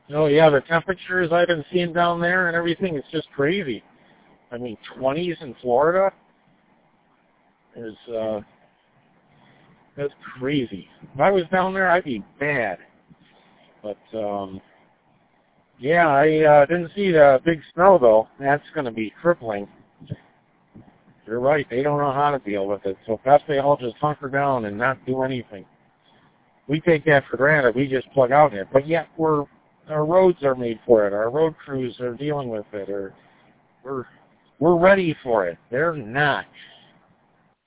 Oh yeah, the temperatures I've been seeing down there and everything, it's just crazy. I mean, 20s in Florida is, that's crazy. If I was down there, I'd be mad. But, yeah, I didn't see the big snow, though. That's going to be crippling. You're right. They don't know how to deal with it. So perhaps they all just hunker down and not do anything. We take that for granted. We just plug out here. But yet our roads are made for it. Our road crews are dealing with it. Or we're ready for it. They're not.